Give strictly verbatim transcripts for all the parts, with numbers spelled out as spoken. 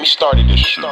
We started this shit.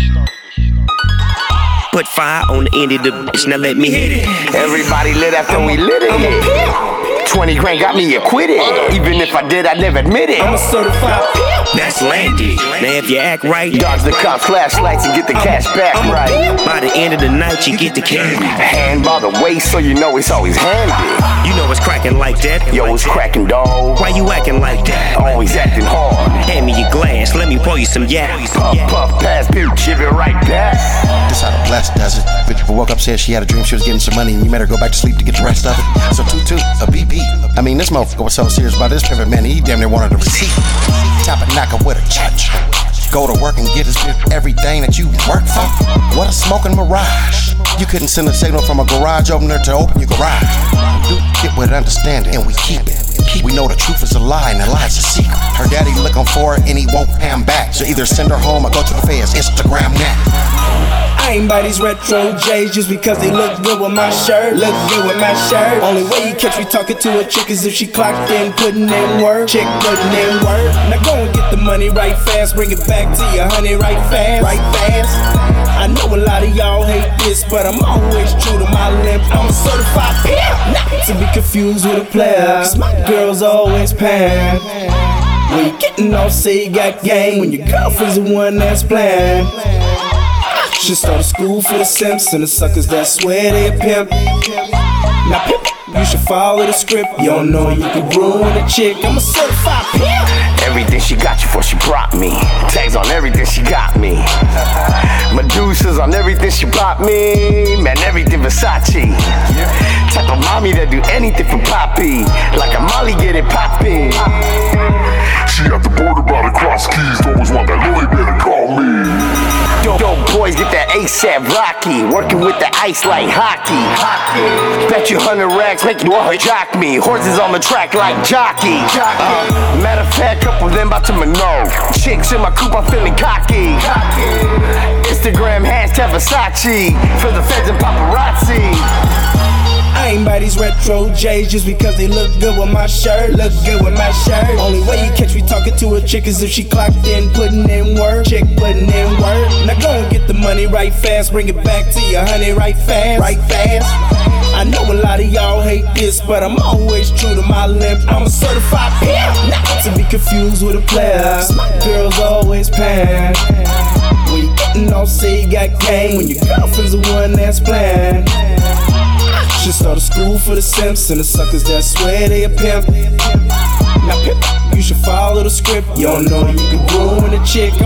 Put fire on the end of the bitch, now let me hit it. Everybody lit after we lit it. twenty grand got me acquitted. Even if I did, I'd never admit it. I'm a certified pimp. That's landed. Now if you act right, dodge the cops' flashlights and get the cash back right. By the end of the night, you get the candy. Hand by the waist, so you know it's always handy. You know it's cracking like that. Yo, it's cracking, dog. Why you acting like that? Always acting hard. Hand me your glass, let me pour you some yak. Puff, puff, pass, bitch, give it right back. This how the blessed does it. Bitch woke up, said she had a dream she was getting some money, and you made her go back to sleep to get the rest of it. So two two, a B P. I mean, this motherfucker was so serious about this pimpin' man, he damn near wanted a receipt. Top a knocker with a church. Go to work and get his bitch everything that you work for. What a smoking mirage. You couldn't send a signal from a garage opener to open your garage. Do it with understanding, and we keep it. We know the truth is a lie and the lie's a secret. Her daddy looking for her and he won't pay him back. So either send her home or go to the feds, Instagram that. I ain't buy these retro J's just because they look good with my shirt. Look good with my shirt. Only way you catch me talking to a chick is if she clocked in, putting in work. Chick putting in work. Now go and get the money right fast. Bring it back to you, honey, right fast. Right fast. I know a lot of y'all hate this, but I'm always true to my limp. I'm a certified pimp, not to be confused with a player. Cause my girl's always paying. When you getting off, say you got game. When your girlfriend's the one that's playing. Should start a school for the simps and the suckers that swear they a pimp. Now pimp, you should follow the script. You don't know you can ruin a chick. I'm a certified pimp. Everything she got you for, she brought me. Tags on everything she got me. Medusas on everything she bought me. Man, everything Versace. Type of mommy that do anything for Poppy. Like a Molly, get it poppin'. She at the border by the cross keys. Always want that Louis, better call me. Dope, dope boys get that ASAP Rocky. Working with the ice like hockey. Hockey. Bet you hundred racks make you want to jock me. Horses on the track like jockey. Uh, matter of fact, couple of them about to Manolo. Chicks in my coupe, I'm feeling cocky. Instagram hashtag Versace for the feds and paparazzi. I ain't buy these retro J's just because they look good with my shirt. Look good with my shirt. Only way you catch me talking to a chick is if she clocked in, putting in work. Chick putting in work. Now go and get the money right fast. Bring it back to you, honey, right fast. Right fast. I know a lot of y'all hate this, but I'm always true to my limp. I'm a certified pimp, not to be confused with a player. Cause my girl's always paying. When you getting off, say you got game. When your girlfriend's the one that's playing. Should start a school for the simps and the suckers that swear they a pimp. Now pimp, you should follow the script. You don't know you can ruin a chick.